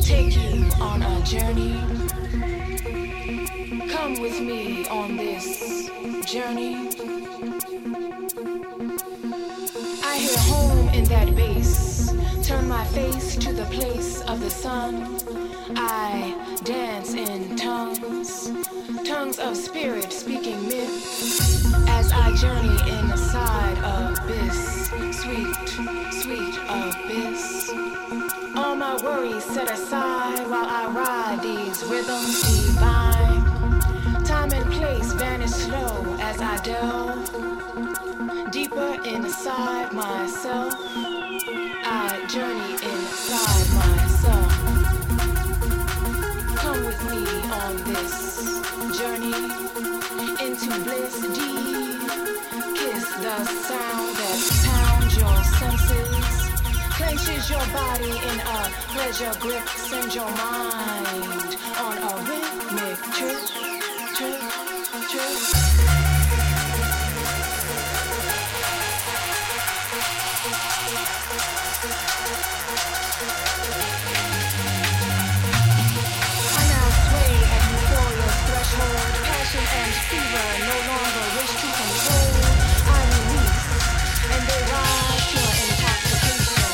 take you on a journey. Come with me on this journey. I hear home in that bass. Turn my face to the place of the sun. I dance in tongues, tongues of spirit speaking myth. As I journey inside abyss, sweet, sweet abyss. All my worries set aside while I ride these rhythms divine. Time and place vanish slow as I delve deeper inside myself. I journey inside myself. Come with me on this journey into bliss deep. Kiss the sound that pounds your senses, clenches your body in a pleasure grip, send your mind on a rhythmic trip, trip, trip. Passion and fever no longer wish to control. I release, and they rise to an intoxication.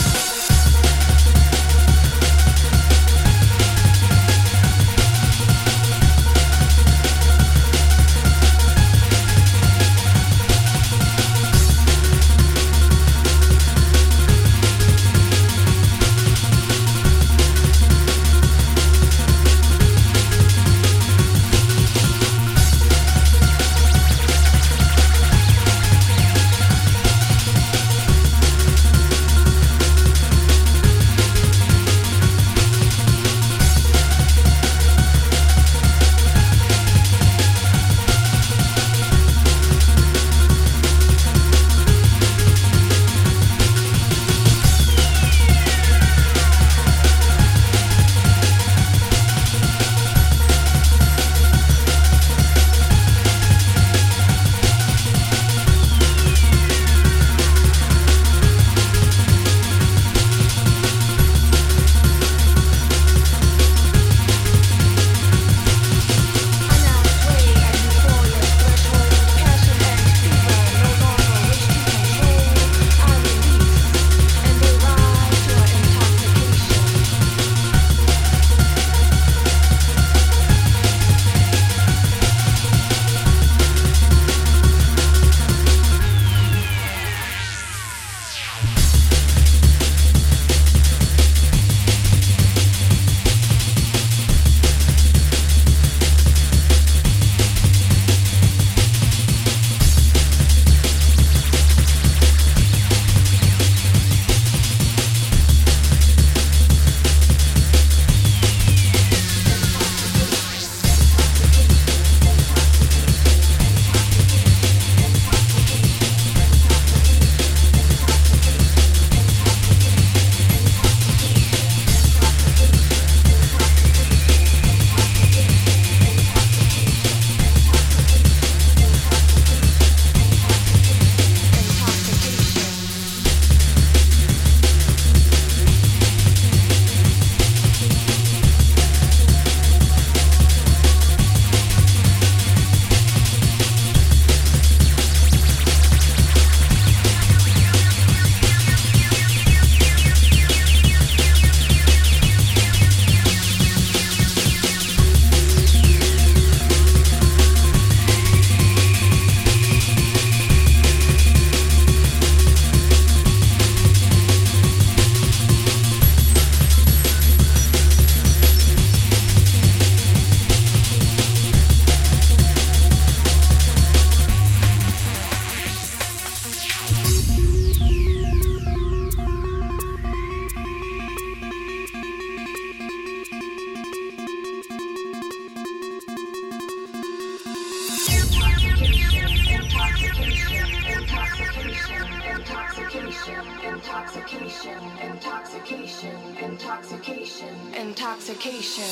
Intoxication.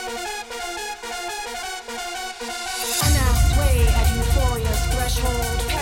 I now sway at euphoria's threshold.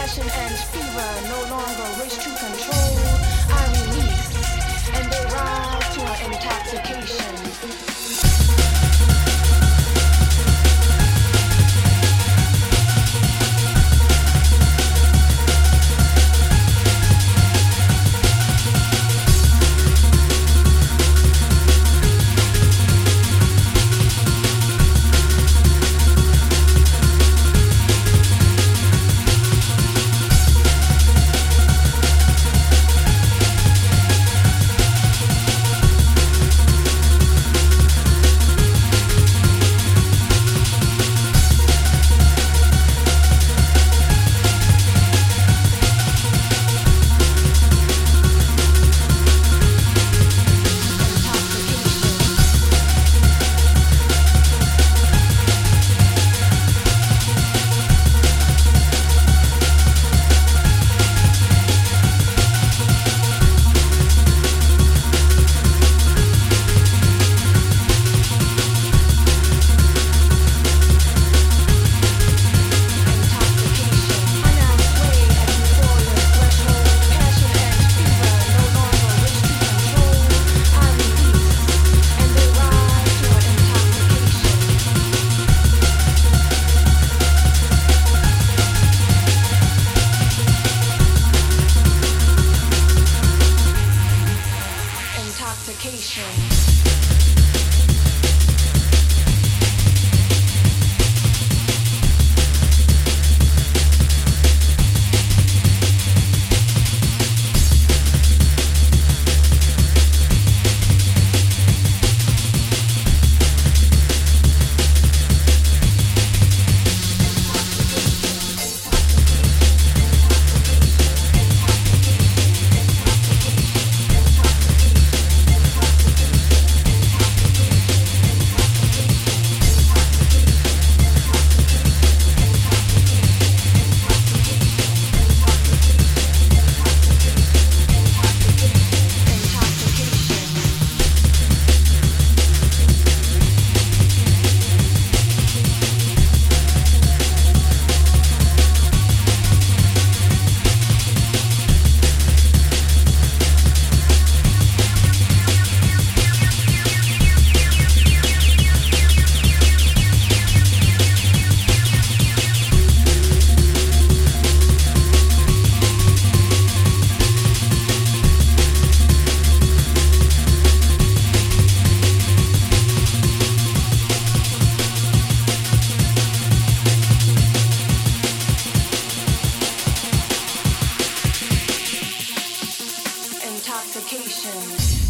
communication.